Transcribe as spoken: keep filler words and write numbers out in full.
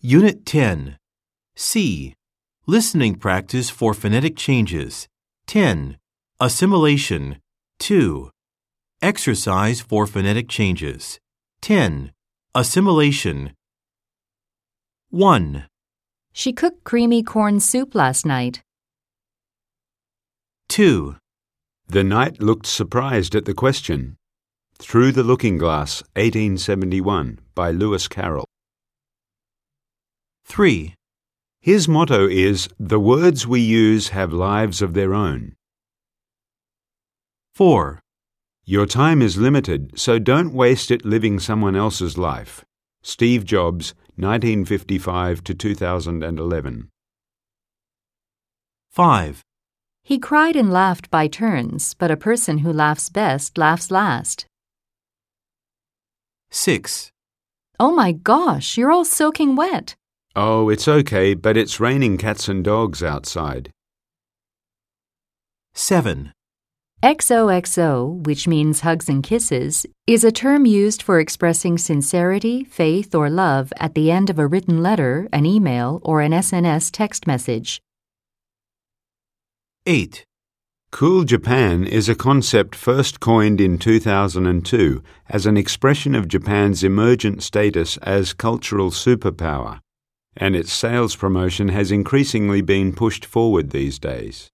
Unit ten. C. Listening practice for phonetic changes. ten. Assimilation. two. Exercise for phonetic changes. ten. Assimilation. one. She cooked creamy corn soup last night. two. The knight looked surprised at the question. Through the Looking Glass, eighteen seventy-one, by Lewis Carroll. three. His motto is, "The words we use have lives of their own." four. Your time is limited, so don't waste it living someone else's life. Steve Jobs, nineteen fifty-five to two thousand eleven. five. He cried and laughed by turns, but a person who laughs best laughs last. six. Oh my gosh, you're all soaking wet. Oh, it's okay, but it's raining cats and dogs outside. seven. X O X O, which means hugs and kisses, is a term used for expressing sincerity, faith, or love at the end of a written letter, an email, or an S N S text message. eight. Cool Japan is a concept first coined in two thousand two as an expression of Japan's emergent status as cultural superpower, and its sales promotion has increasingly been pushed forward these days.